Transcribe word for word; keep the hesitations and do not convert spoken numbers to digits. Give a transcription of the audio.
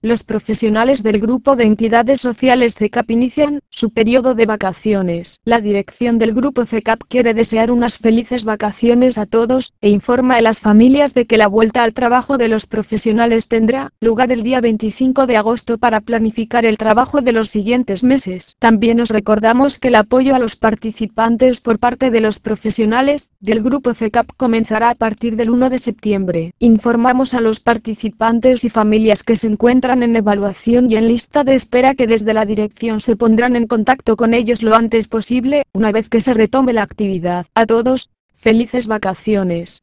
Los profesionales del grupo de entidades sociales C E C A P inician su periodo de vacaciones. La dirección del grupo C E C A P quiere desear unas felices vacaciones a todos, e informa a las familias de que la vuelta al trabajo de los profesionales tendrá lugar el día veinticinco de agosto para planificar el trabajo de los siguientes meses. También os recordamos que el apoyo a los participantes por parte de los profesionales del grupo C E C A P comenzará a partir del uno de septiembre. Informamos a los participantes y familias que se encuentran en evaluación y en lista de espera que desde la dirección se pondrán en contacto con ellos lo antes posible, una vez que se retome la actividad. A todos, felices vacaciones.